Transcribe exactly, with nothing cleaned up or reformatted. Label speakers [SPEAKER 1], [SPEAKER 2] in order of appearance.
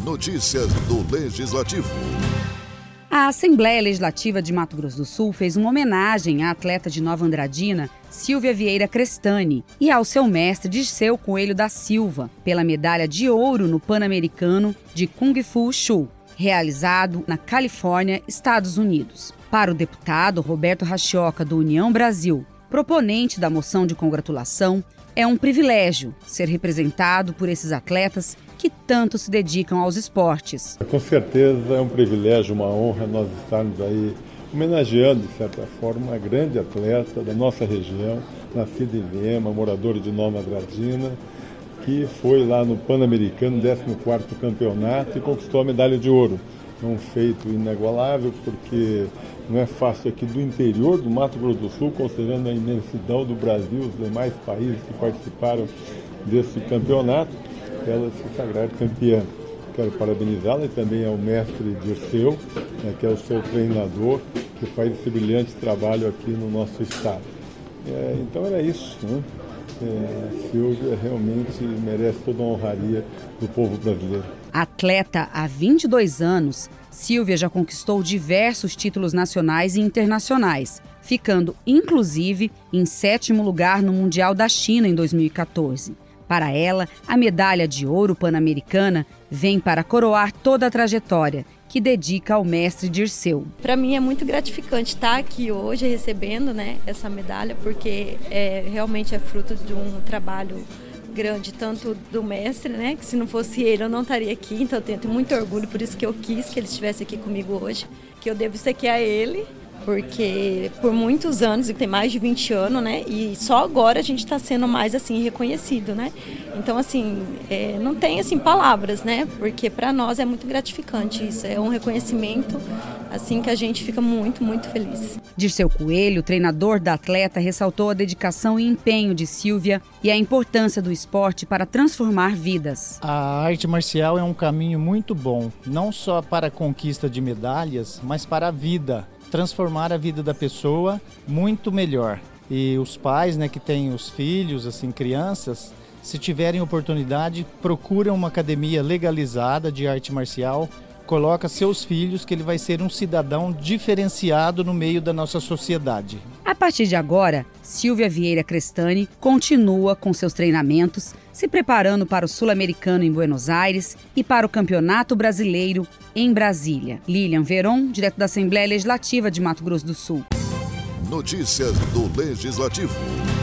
[SPEAKER 1] Notícias do Legislativo.
[SPEAKER 2] A Assembleia Legislativa de Mato Grosso do Sul fez uma homenagem à atleta de Nova Andradina, Silvia Vieira Crestani, e ao seu mestre Dirceu Coelho da Silva, pela medalha de ouro no Pan-Americano de Kung Fu Wushu, realizado na Califórnia, Estados Unidos. Para o deputado Roberto Rachioca, do União Brasil, proponente da moção de congratulação, é um privilégio ser representado por esses atletas que tanto se dedicam aos esportes.
[SPEAKER 3] Com certeza é um privilégio, uma honra nós estarmos aí homenageando, de certa forma, uma grande atleta da nossa região, nascida em Viema, moradora de Nova Andradina, que foi lá no Pan-Americano, décimo quarto campeonato, e conquistou a medalha de ouro. É um feito inigualável, porque não é fácil aqui do interior do Mato Grosso do Sul, considerando a imensidão do Brasil, os demais países que participaram desse campeonato, ela se sagrar campeã. Quero parabenizá-la e também ao mestre Dirceu, né, que é o seu treinador, que faz esse brilhante trabalho aqui no nosso estado. É, então era isso, né? É, Silvia realmente merece toda a honraria do povo brasileiro.
[SPEAKER 2] Atleta há vinte e dois anos, Silvia já conquistou diversos títulos nacionais e internacionais, ficando inclusive em sétimo lugar no Mundial da China em dois mil e quatorze. Para ela, a medalha de ouro pan-americana vem para coroar toda a trajetória que dedica ao mestre Dirceu.
[SPEAKER 4] Para mim é muito gratificante estar aqui hoje recebendo, né, essa medalha, porque é, realmente é fruto de um trabalho grande, tanto do mestre, né, que se não fosse ele eu não estaria aqui, então eu tenho muito orgulho, por isso que eu quis que ele estivesse aqui comigo hoje, que eu devo isso aqui a ele, porque por muitos anos, tem mais de vinte anos, né, e só agora a gente está sendo mais, assim, reconhecido, né, então, assim, é, não tem, assim, palavras, né, porque para nós é muito gratificante isso, é um reconhecimento, assim, que a gente fica muito, muito feliz.
[SPEAKER 2] Dirceu Coelho, treinador da atleta, ressaltou a dedicação e empenho de Silvia e a importância do esporte para transformar vidas.
[SPEAKER 5] A arte marcial é um caminho muito bom, não só para a conquista de medalhas, mas para a vida, transformar a vida da pessoa muito melhor. E os pais, né, que têm os filhos, assim, crianças, se tiverem oportunidade, procuram uma academia legalizada de arte marcial, coloca seus filhos que ele vai ser um cidadão diferenciado no meio da nossa sociedade.
[SPEAKER 2] A partir de agora, Silvia Vieira Crestani continua com seus treinamentos, se preparando para o Sul-Americano em Buenos Aires e para o Campeonato Brasileiro em Brasília. Lilian Veron, direto da Assembleia Legislativa de Mato Grosso do Sul.
[SPEAKER 1] Notícias do Legislativo.